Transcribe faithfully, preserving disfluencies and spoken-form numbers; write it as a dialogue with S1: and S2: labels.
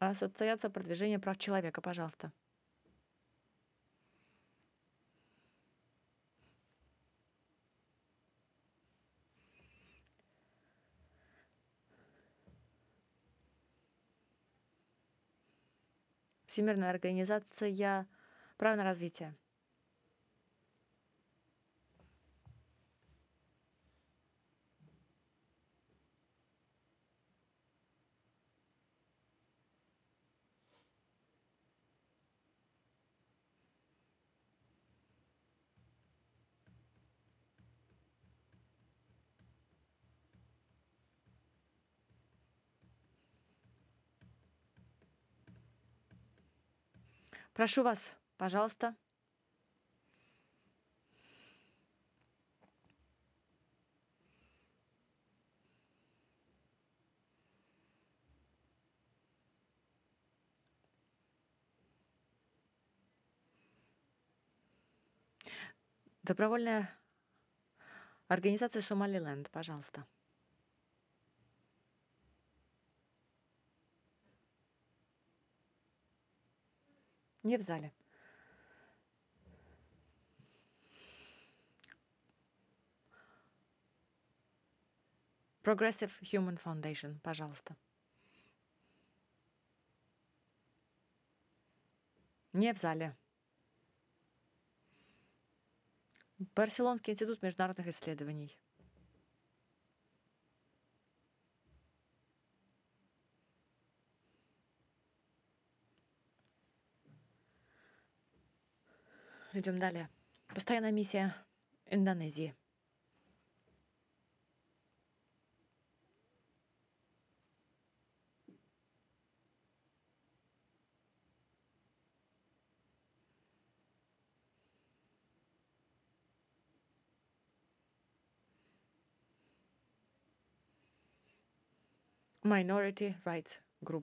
S1: Ассоциация продвижения прав человека, пожалуйста. Всемирная организация права на развитие. Прошу вас, пожалуйста. Добровольная организация Сомалиленд, пожалуйста. Не в зале. Progressive Human Foundation, пожалуйста. Не в зале. Барселонский институт международных исследований. Идем далее. Постоянная миссия Индонезии. Minority Rights